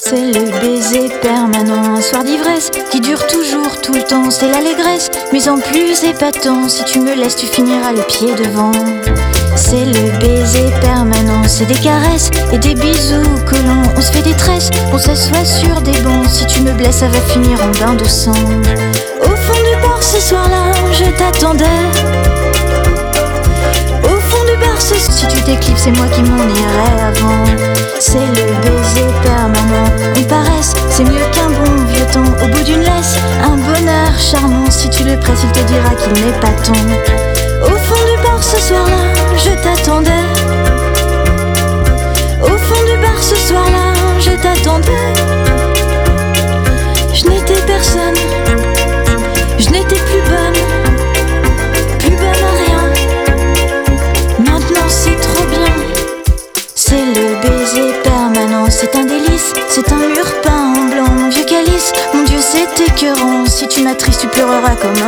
C'est le baiser permanent, un soir d'ivresse qui dure toujours, tout le temps. C'est l'allégresse, mais en plus épatant. Si tu me laisses, tu finiras les pieds devant. C'est le baiser permanent, c'est des caresses et des bisous collants. On se fait des tresses, on s'assoit sur des bancs. Si tu me blesses, ça va finir en bain de sang. Au fond du bar ce soir-là, je t'attendais. Au fond du bar, si tu t'éclipses, c'est moi qui m'en irai avant. C'est le baiser permanent, une paresse, c'est mieux qu'un bon vieux temps. Au bout d'une laisse, un bonheur charmant. Si tu le presses, il te dira qu'il n'est pas temps. Au fond du bar ce soir-là, je t'attendais. Au fond du bar ce soir-là, je t'attendais. Je n'étais personne, je n'étais plus bonne à rien. Maintenant c'est trop bien. C'est le baiser permanent, c'est un délice, c'est un mur peint en blanc. Mon vieux calice, mon Dieu c'est écœurant. Si tu m'attristes, tu pleureras comme